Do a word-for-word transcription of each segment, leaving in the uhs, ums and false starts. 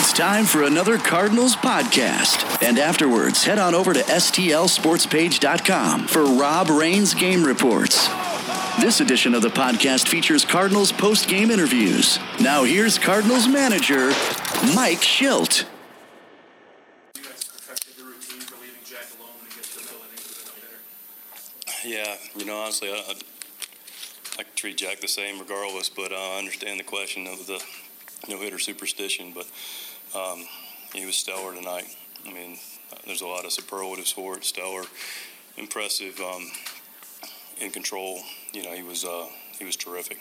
It's time for another Cardinals podcast. And afterwards, head on over to S T L sports page dot com for Rob Rain's Game Reports. This edition of the podcast features Cardinals post-game interviews. Now here's Cardinals manager, Mike Shildt. You guys perfected the routine for leaving Jack alone when he gets to the middle innings with a no-hitter. Yeah, you know, honestly, I, I, I could treat Jack the same regardless, but uh, I understand the question of the no-hitter superstition, but um, he was stellar tonight. I mean, there's a lot of superlatives for it. Stellar, impressive, um, in control. You know, he was uh, he was terrific.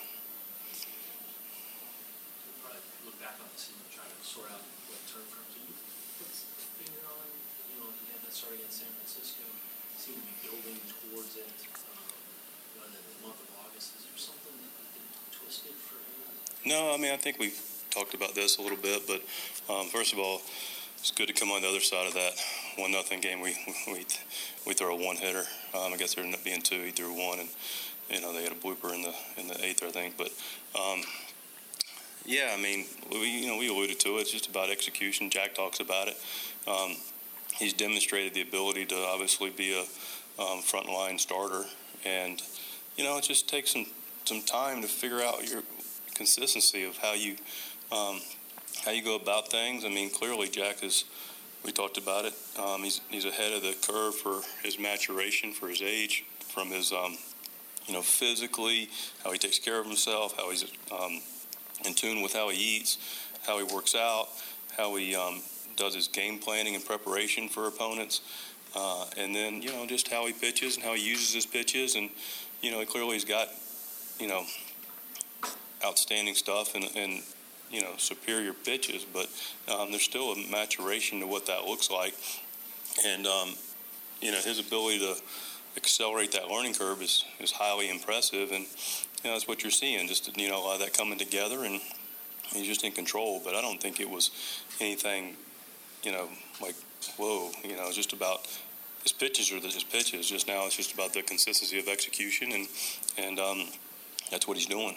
Look back on the season and try to sort out what turn from. Can you put a finger on, you know, he had that start against San Francisco, seemed to be building towards it. Um, you know, in the month of August, is there something that you think twisted for him? No, I mean, I think we've talked about this a little bit, but um, first of all, it's good to come on the other side of that one nothing game. We we we throw a one hitter. Um, I guess there ended up being two. He threw one, and you know they had a blooper in the in the eighth, I think. But um, yeah, I mean, we you know we alluded to it. It's just about execution. Jack talks about it. Um, he's demonstrated the ability to obviously be a um, frontline starter, and you know it just takes some some time to figure out your consistency of how you. Um, how you go about things. I mean, clearly Jack is, we talked about it, um, he's he's ahead of the curve for his maturation, for his age, from his, um, you know, physically, how he takes care of himself, how he's um, in tune with how he eats, how he works out, how he um, does his game planning and preparation for opponents, uh, and then, you know, just how he pitches and how he uses his pitches. And, you know, clearly he's got, you know, outstanding stuff and, and you know, superior pitches, but um, there's still a maturation to what that looks like. And, um, you know, his ability to accelerate that learning curve is, is highly impressive. And, you know, that's what you're seeing, just, you know, a lot of that coming together, and he's just in control. But I don't think it was anything, you know, like, whoa, you know, it's just about his pitches are his pitches. Just now it's just about the consistency of execution, and, and um, that's what he's doing.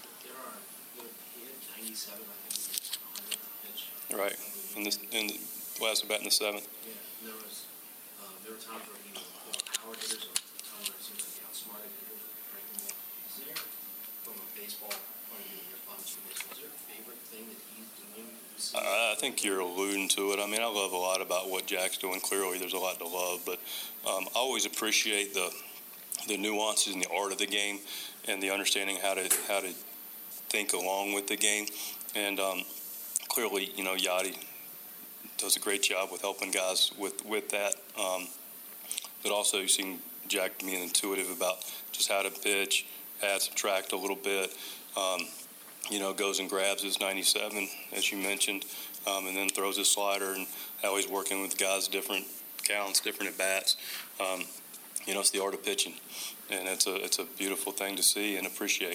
ninety-seven, I think, one hundred pitch. Right, in the, in the last bat in the seventh. Yeah, there was um, there were times where he was power hitters, or times where it seemed like he outsmarted hitters with breaking ball. Is there, from a baseball point of view, your fun to baseball, is there a favorite thing that he's doing? I, I think you're alluding to it. I mean, I love a lot about what Jack's doing. Clearly, there's a lot to love, but um, I always appreciate the the nuances and the art of the game, and the understanding how to how to. think along with the game. And um, clearly, you know, Yadi does a great job with helping guys with, with that. Um, but also you see Jack being intuitive about just how to pitch, add, subtract a little bit. Um, you know, goes and grabs his ninety-seven, as you mentioned, um, and then throws his slider, and how he's working with guys, different counts, different at-bats. Um, you know, it's the art of pitching. And it's a, it's a beautiful thing to see and appreciate.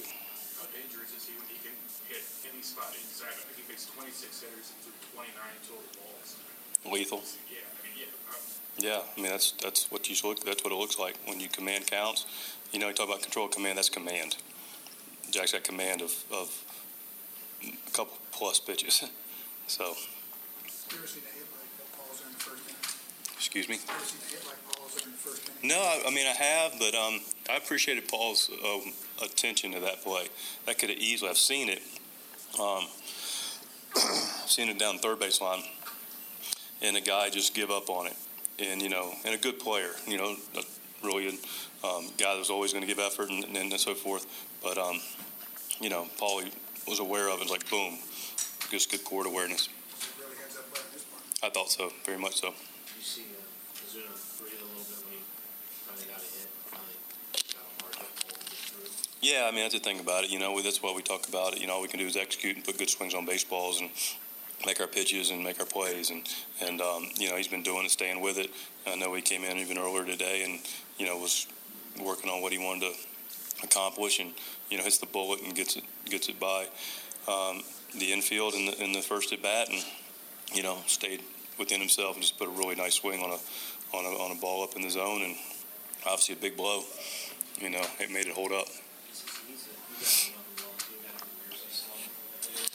Spot inside. I think he faced twenty-six hitters and threw twenty-nine total balls. Lethal. Yeah, I mean, yeah. Um, yeah, I mean that's that's what you look. That's what it looks like when you command counts. You know, you talk about control command. That's command. Jack's got command of, of a couple plus pitches. So. You ever seen a hit like that balls in the first inning? Excuse me. You ever seen a hit like balls in the first inning? No, I, I mean I have, but um, I appreciated Paul's uh, attention to that play. That could have easily. I've seen it. Um, I've seen it down third base line, and a guy just give up on it. And, you know, and a good player, you know, a really a um, guy that was always going to give effort and, and so forth. But, um, you know, Paulie was aware of it, like, boom, just good court awareness. Really heads up at this point. I thought so, very much so. You see uh, Ozuna breathe a little bit when he finally got a hit, finally got a hard hit ball to get through. Yeah, I mean, that's the thing about it. You know, that's why we talk about it. You know, all we can do is execute and put good swings on baseballs and make our pitches and make our plays. And, and um, you know, he's been doing it, staying with it. I know he came in even earlier today and, you know, was working on what he wanted to accomplish, and, you know, hits the bullet and gets it gets it by um, the infield in the, in the first at-bat, and, you know, stayed within himself and just put a really nice swing on a, on a, on a ball up in the zone, and obviously a big blow. You know, it made it hold up.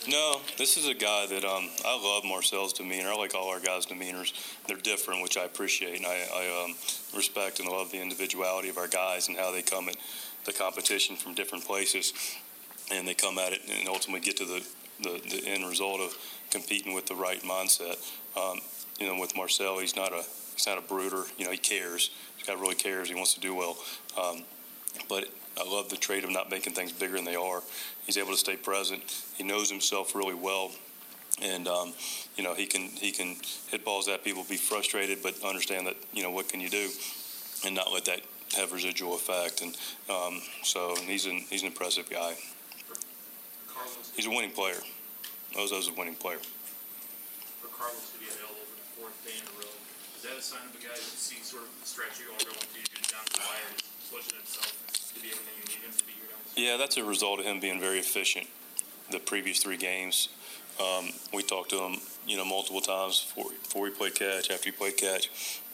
No, this is a guy that um, I love Marcel's demeanor. I like all our guys' demeanors. They're different, which I appreciate, and I, I um, respect and love the individuality of our guys and how they come at the competition from different places, and they come at it and ultimately get to the, the, the end result of competing with the right mindset. Um, you know, with Marcel, he's not a he's not a brooder. You know, he cares. This guy really cares. He wants to do well. Um, but I love the trait of not making things bigger than they are. He's able to stay present. He knows himself really well, and um, you know he can he can hit balls at people, be frustrated, but understand that you know what can you do, and not let that have residual effect. And um, so he's an he's an impressive guy. He's a winning player. Ozo's a winning player. For Carlos to be available for the fourth day in a row, is that a sign of a guy that sees sort of the stretch you're going to do down the wire and is pushing himself to be everything you need him to be here? Yeah, that's a result of him being very efficient the previous three games. Um, we talked to him, you know, multiple times before, before he played catch, after he played catch.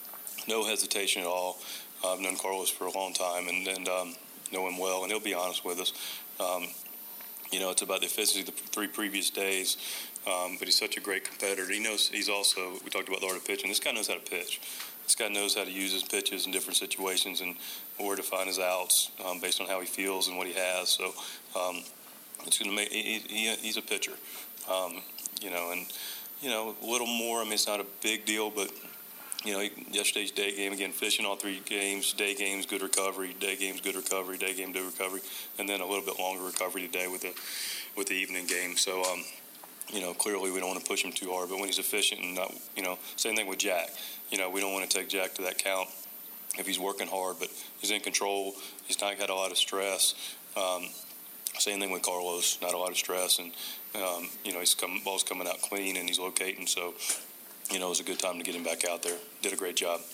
No hesitation at all. Uh, I've known Carlos for a long time and, and um, know him well, and he'll be honest with us. Um, you know, it's about the efficiency of the three previous days, um, but he's such a great competitor. He knows he's also, we talked about the art of pitching. This guy knows how to pitch. This guy knows how to use his pitches in different situations and where to find his outs um, based on how he feels and what he has. So um, it's going to make he, he, he's a pitcher, um, you know, and you know a little more. I mean, it's not a big deal, but you know, yesterday's day game again, fishing all three games, day games, good recovery, day games, good recovery, day game, good recovery, and then a little bit longer recovery today with the with the evening game. So. Um, You know, clearly we don't want to push him too hard, but when he's efficient and not, you know, same thing with Jack. You know, we don't want to take Jack to that count if he's working hard, but he's in control. He's not got a lot of stress. Um, same thing with Carlos, not a lot of stress, and um, you know, his come, ball's coming out clean and he's locating. So, you know, it was a good time to get him back out there. Did a great job.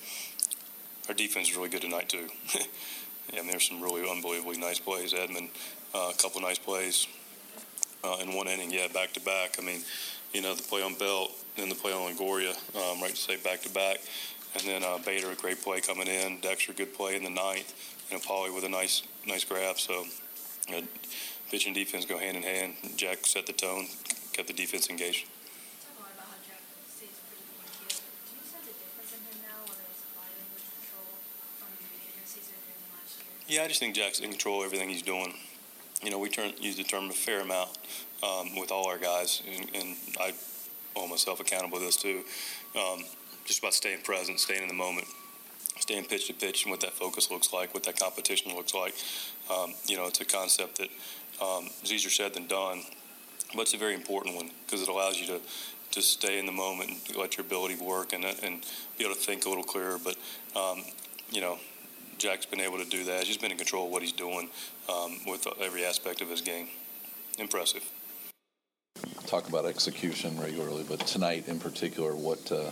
Our defense is really good tonight too. Yeah, I mean, there's some really unbelievably nice plays. Edmund, uh, a couple nice plays. Uh, in one inning, yeah, back to back. I mean, you know, the play on Belt, then the play on Longoria, um, right to say back to back, and then uh, Bader, a great play coming in. Dexter, good play in the ninth, and Pauly with a nice, nice grab. So, you know, pitch and defense go hand in hand. Jack set the tone, kept the defense engaged. Talk more about how Jack stays pretty good in the field. Do you sense a difference in him now, whether it's body language control from the beginning of the season or even last year? Yeah, I just think Jack's in control of everything he's doing. You know, we turn, use the term a fair amount um, with all our guys, and, and I hold myself accountable to this too. Um, just about staying present, staying in the moment, staying pitch to pitch, and what that focus looks like, what that competition looks like. Um, you know, it's a concept that um, is easier said than done, but it's a very important one because it allows you to to stay in the moment and let your ability work and and be able to think a little clearer. But um, you know. Jack's been able to do that. He's been in control of what he's doing um, with every aspect of his game. Impressive. Talk about execution regularly, but tonight in particular, what uh,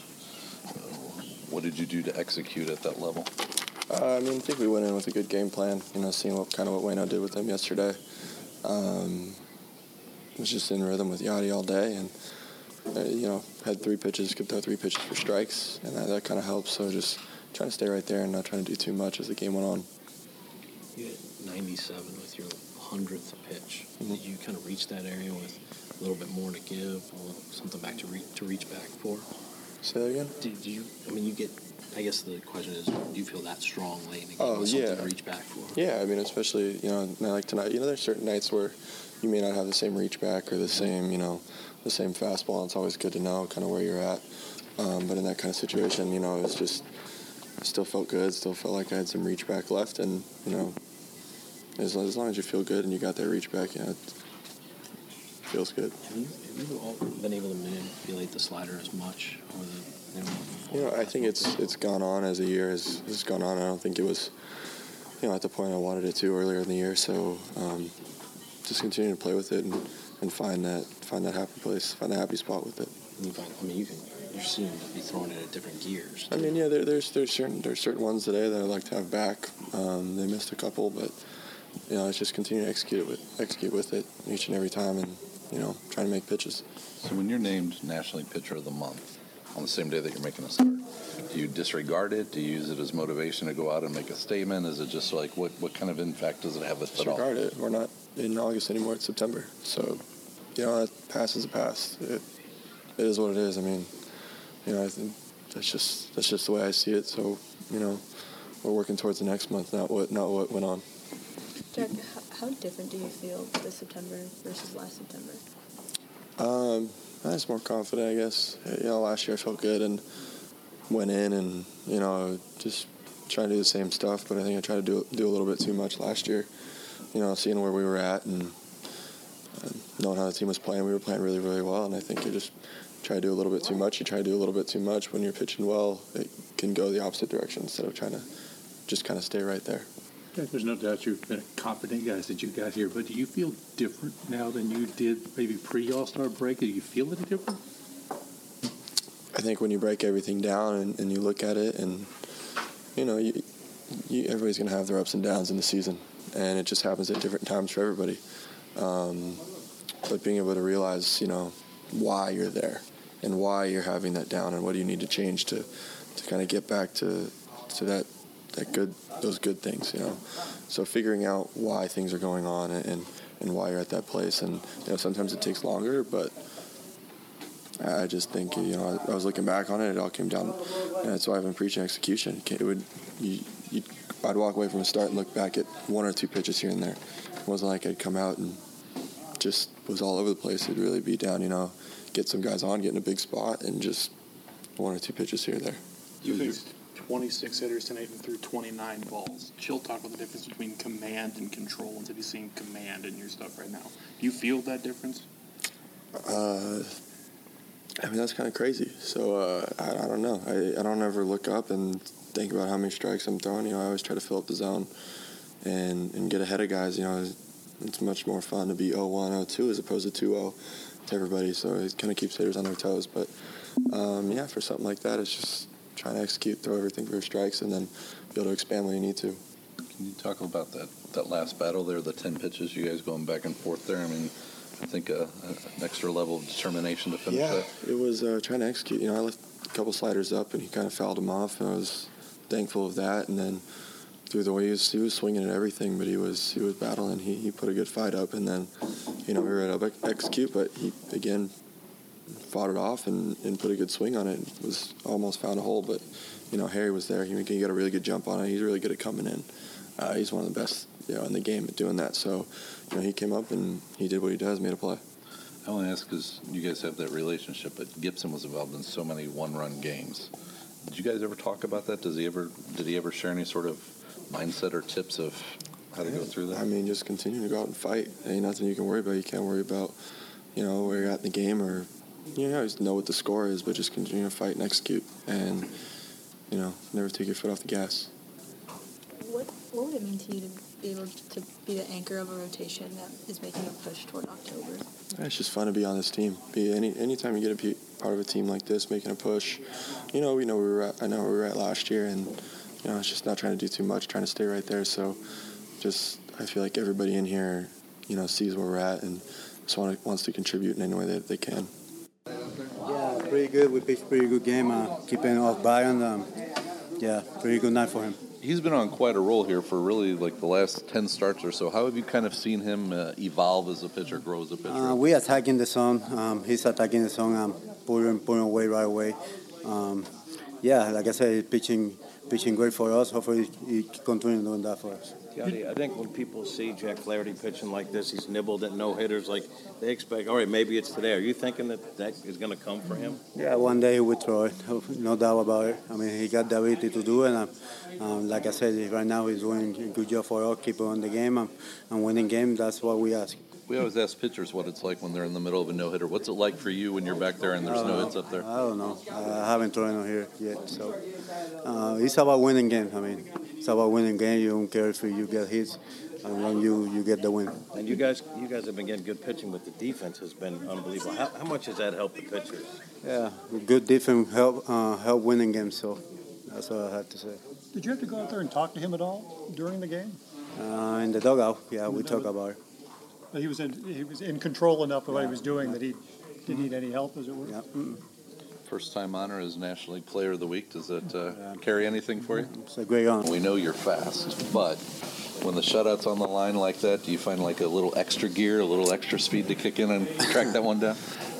what did you do to execute at that level? Uh, I mean, I think we went in with a good game plan. You know, seeing what kind of what Wayno did with them yesterday. Um, was just in rhythm with Yadi all day, and uh, you know, had three pitches, could throw three pitches for strikes, and that, that kind of helps. So just trying to stay right there and not trying to do too much as the game went on. You hit ninety-seven with your hundredth pitch. Mm-hmm. Did you kind of reach that area with a little bit more to give, a little, something back to, re- to reach back for? Say that again? Did you, I mean, you get, I guess the question is, do you feel that strong late in the game oh, with something yeah. to reach back for? Yeah, I mean, especially, you know, like tonight, you know, there's certain nights where you may not have the same reach back or the same, you know, the same fastball. It's always good to know kind of where you're at. Um, but in that kind of situation, you know, it's just, still felt good, still felt like I had some reach back left, and, you know, as, as long as you feel good and you got that reach back, you know, it feels good. Have you, have you all been able to manipulate the slider as much? Or the, you know, you know, I think it's it's gone on as the year has, has gone on. I don't think it was, you know, at the point I wanted it to earlier in the year, so um, just continue to play with it and, and find that find that happy place, find that happy spot with it. You find, I mean, you can, you seem to be throwing it at different gears. I mean, yeah, there, there's there's certain there's certain ones today that I'd like to have back. Um, they missed a couple, but you know, it's just continue to execute it with execute with it each and every time, and you know, trying to make pitches. So when you're named National League Pitcher of the Month on the same day that you're making a start, do you disregard it? Do you use it as motivation to go out and make a statement? Is it just like what what kind of impact does it have, if at all? Disregard it. We're not in August anymore. It's September, so you know, that past is the past. It, it is what it is. I mean, you know, I think that's just that's just the way I see it. So, you know, we're working towards the next month, not what not what went on. Jack, how different do you feel this September versus last September? Um, I was more confident, I guess. You know, last year I felt good and went in and, you know, just trying to do the same stuff, but I think I tried to do do a little bit too much last year. You know, seeing where we were at and, and knowing how the team was playing, we were playing really, really well, and I think you just try to do a little bit too much. You try to do a little bit too much. When you're pitching well, it can go the opposite direction instead of trying to just kind of stay right there. There's no doubt you've been a confident guy since you got here, but do you feel different now than you did maybe pre-All-Star break? Do you feel any different? I think when you break everything down and, and you look at it, and, you know, you, you, everybody's going to have their ups and downs in the season, and it just happens at different times for everybody. Um, but being able to realize, you know, why you're there and why you're having that down and what do you need to change to, to kind of get back to, to that that good, those good things, you know. So figuring out why things are going on and, and why you're at that place. And, you know, sometimes it takes longer, but I just think, you know, I, I was looking back on it, it all came down, and that's why I've been preaching execution. It would, you, you, I'd walk away from the start and look back at one or two pitches here and there. It wasn't like I'd come out and just was all over the place. It'd really be down, you know, get some guys on, get in a big spot, and just one or two pitches here or there. You faced twenty-six hitters tonight and threw twenty-nine balls. Chill, talk about the difference between command and control, and have you seen command in your stuff right now? Do you feel that difference? Uh, I mean, that's kind of crazy. So uh, I, I don't know. I, I don't ever look up and think about how many strikes I'm throwing. You know, I always try to fill up the zone and, and get ahead of guys. You know, it's much more fun to be oh one, oh two as opposed to two oh to everybody. So it kind of keeps hitters on their toes. But, um, yeah, for something like that, it's just trying to execute, throw everything for strikes, and then be able to expand when you need to. Can you talk about that, that last battle there, the ten pitches, you guys going back and forth there? I mean, I think a, a, an extra level of determination to finish yeah, that. Yeah, it was uh, trying to execute. You know, I left a couple sliders up, and he kind of fouled them off, and I was thankful of that. And then through the way he was, he was swinging at everything, but he was he was battling. He he put a good fight up, and then, you know, we were able to execute, but he, again, fought it off and, and put a good swing on it. It was almost found a hole, but, you know, Harry was there. He, he got a really good jump on it. He's really good at coming in. Uh, he's one of the best, you know, in the game at doing that. So, you know, he came up and he did what he does, made a play. I want to ask because you guys have that relationship, but Gibson was involved in so many one-run games. Did you guys ever talk about that? Does he ever? Did he ever share any sort of mindset or tips of how to yeah. go through that? I mean, just continue to go out and fight. Ain't nothing you can worry about. You can't worry about, you know, where you're at in the game or, you know, just know what the score is, but just continue to fight and execute and, you know, never take your foot off the gas. What what would it mean to you to be able to be the anchor of a rotation that is making a push toward October? It's just fun to be on this team. Be any anytime you get to be part of a team like this, making a push. You know, we know we were at, I know where we were at last year, and, you know, it's just not trying to do too much, trying to stay right there. So, just I feel like everybody in here, you know, sees where we're at and just want to, wants to contribute in any way that they can. Yeah, pretty good. We pitched pretty good game. Uh, keeping off Byron. Um, yeah, pretty good night for him. He's been on quite a roll here for really like the last ten starts or so. How have you kind of seen him uh, evolve as a pitcher, grow as a pitcher? Uh, we attacking the zone. Um, he's attacking the zone. Um, putting putting away right away. Um, yeah, like I said, pitching pitching great for us. Hopefully, he continue doing that for us. Scotty, I think when people see Jack Flaherty pitching like this, he's nibbled at no hitters. Like they expect, all right, maybe it's today. Are you thinking that that is going to come for him? Yeah, one day he will throw it, no doubt about it. I mean, he got the ability to do it. And, um, like I said, right now he's doing a good job for us, keeping on the game and, and winning game. That's what we ask. We always ask pitchers what it's like when they're in the middle of a no-hitter. What's it like for you when you're back there and there's no hits up there? I don't know. I haven't thrown no here yet. So uh, it's about winning game. I mean, it's about winning game. You don't care if you get hits. As long as you, you get the win. And you guys you guys have been getting good pitching, but the defense has been unbelievable. How, how much has that helped the pitchers? Yeah, good defense help, uh, help winning games. So that's all I have to say. Did you have to go out there and talk to him at all during the game? Uh, in the dugout, yeah, we talk about it. But he was in he was in control enough of what he was doing that he didn't need any help, as it were. Yeah. Mm-mm. First-time honor as National League Player of the Week. Does that uh, carry anything for you? It's a great honor. We know you're fast, but when the shutout's on the line like that, do you find like a little extra gear, a little extra speed to kick in and track that one down?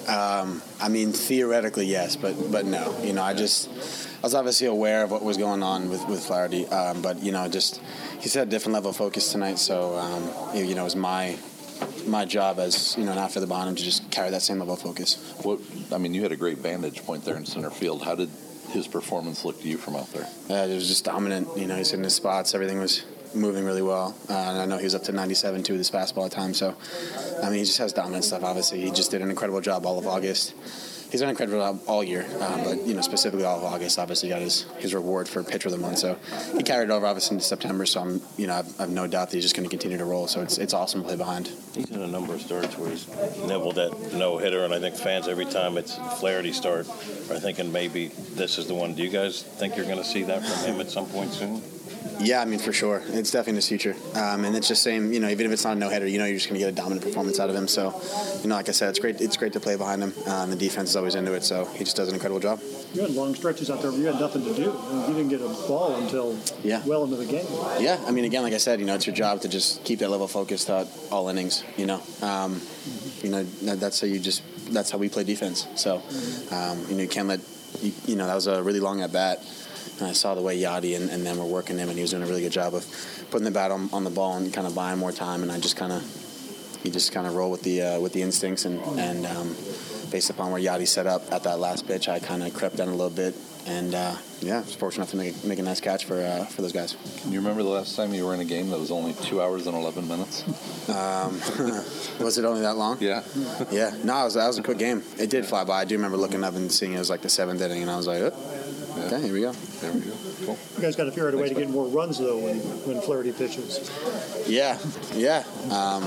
Um, I mean, theoretically, yes, but but no. You know, I just I was obviously aware of what was going on with with Flaherty, um, but you know, just he's had a different level of focus tonight. So um, you know, it was my my job as you know, an outfielder behind him to just carry that same level of focus. What I mean, you had a great vantage point there in center field. How did his performance look to you from out there? Uh, it was just dominant. You know, he's hitting his spots. Everything was moving really well. Uh, and I know he was up to ninety-seven, too, with his fastball at times. So, I mean, he just has dominant stuff, obviously. He just did an incredible job all of August. He's done an incredible job all year, um, but, you know, specifically all of August, obviously got his, his reward for Pitcher of the Month. So he carried it over, obviously, into September. So, I'm, you know, I've, I've no doubt that he's just going to continue to roll. So it's it's awesome to play behind. He's had a number of starts where he's nibbled that no-hitter, and I think fans, every time it's Flaherty start, are thinking maybe this is the one. Do you guys think you're going to see that from him at some point soon? Yeah, I mean, for sure. It's definitely in his future. Um, and it's just same, you know, even if it's not a no-hitter, you know you're just going to get a dominant performance out of him. So, you know, like I said, it's great It's great to play behind him. Um, the defense is always into it, so he just does an incredible job. You had long stretches out there where you had nothing to do. And you didn't get a ball until yeah. well into the game. Yeah, I mean, again, like I said, you know, it's your job to just keep that level of focus throughout all innings, you know. Um, mm-hmm. You know, that's how you just, that's how we play defense. So, um, you know, you can't let, you, you know, that was a really long at-bat. And I saw the way Yadi and, and them were working him, and he was doing a really good job of putting the bat on, on the ball and kind of buying more time. And I just kind of, he just kind of roll with the uh, with the instincts, and and um, based upon where Yadi set up at that last pitch, I kind of crept down a little bit, and uh, yeah, I was fortunate enough to make, make a nice catch for uh, for those guys. Can you remember the last time you were in a game that was only two hours and eleven minutes? Um, was it only that long? Yeah. Yeah. No, it was, that was a quick game. It did fly by. I do remember looking up and seeing it was like the seventh inning, and I was like, oh. Yeah. Okay, here we go. There we go. Cool. You guys got to figure out a way to get more runs, though, when, when Flaherty pitches. Yeah, yeah. Um,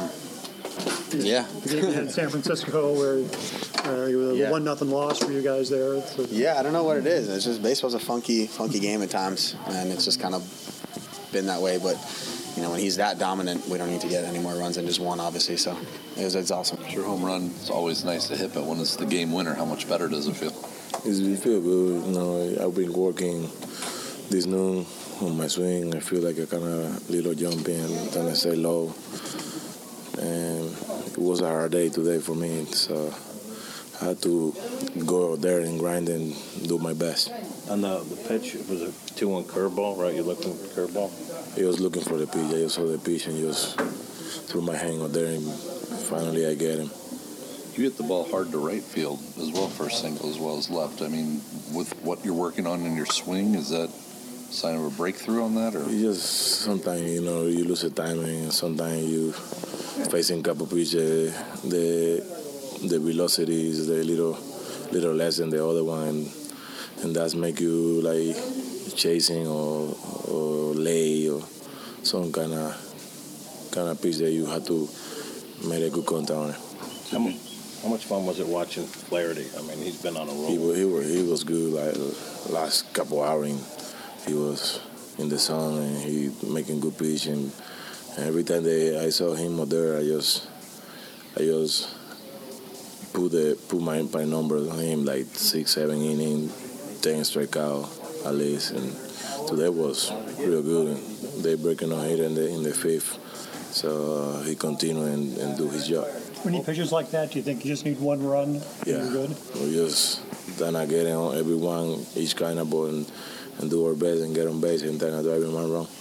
yeah. You had San Francisco where uh, it was a Yeah. one nothing loss for you guys there. So. Yeah, I don't know what it is. It's just baseball's a funky, funky game at times, and it's just kind of been that way. But you know, when he's that dominant, we don't need to get any more runs than just one, obviously. So it was, it's awesome. Your home run is always nice to hit, but when it's the game winner, how much better does it feel? It's, it feels good. You know, I've been working this noon on my swing. I feel like a kind of little jumpy and trying to stay low. And it was a hard day today for me, so I had to go out there and grind and do my best. On the, the pitch, it was a two one curveball, right? You're looking for the curveball? He was looking for the pitch. I just saw the pitch and just threw my hand out there, and finally I get him. You hit the ball hard to right field as well, first single as well as left. I mean, with what you're working on in your swing, is that a sign of a breakthrough on that? Or you just sometimes, you know, you lose the timing, and sometimes you facing a couple pitches, the the velocity is a little little less than the other one, and that's make you like chasing or or lay or some kind of kind of pitch that you have to make a good contact on it. How much, how much fun was it watching Flaherty? I mean, he's been on a roll. He was, he was, he was good. Like last couple hours, he was in the sun and he making good pitch. And, and every time they, I saw him out there, I just, I just put the put my my numbers on him, like six, seven inning, ten strikeout at least. And today was real good. And they breaking on hit in the in the fifth, so uh, he continued and, and do his job. When he pitches like that, do you think you just need one run? Yeah, you're good? We just trying to get on everyone, each kind of ball, and, and do our best and get on base and trying to drive in one run.